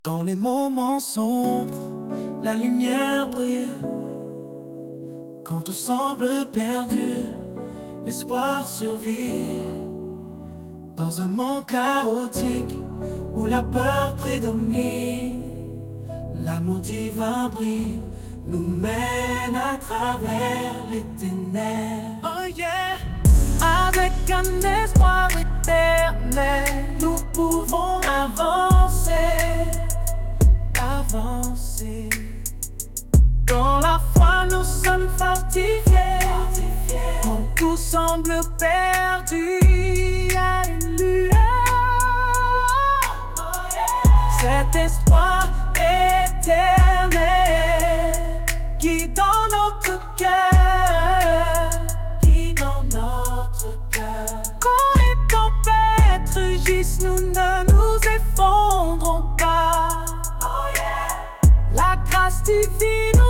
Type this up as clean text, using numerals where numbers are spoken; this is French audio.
Dans les moments sombres, la lumière brille. Quand tout semble perdu, l'espoir survit. Dans un monde chaotique où la peur prédomine, l'amour divin brille, nous mène à travers les ténèbres. Oh yeah! Avec un espoir éternel, nous pouvons avancer. Dans la foi, nous sommes fortifiés. Quand tout semble perdu, il y a une lueur. Cet espoir éternel qui dans notre cœur, Quand les tempêtes rugissent, nous ne nous effondrons pas. La grâce divine